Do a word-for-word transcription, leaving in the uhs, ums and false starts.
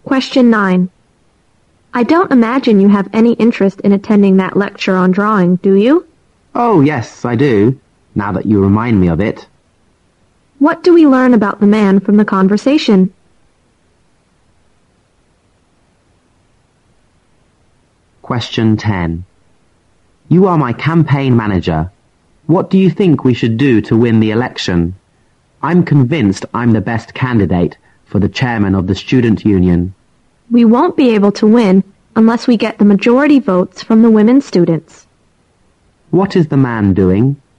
Question nine. I don't imagine you have any interest in attending that lecture on drawing, do you? Oh, yes, I do, now that you remind me of it. What do we learn about the man from the conversation? Question ten. You are my campaign manager. What do you think we should do to win the election? I'm convinced I'm the best candidate for the chairman of the student union. We won't be able to win unless we get the majority votes from the women students. What is the man doing?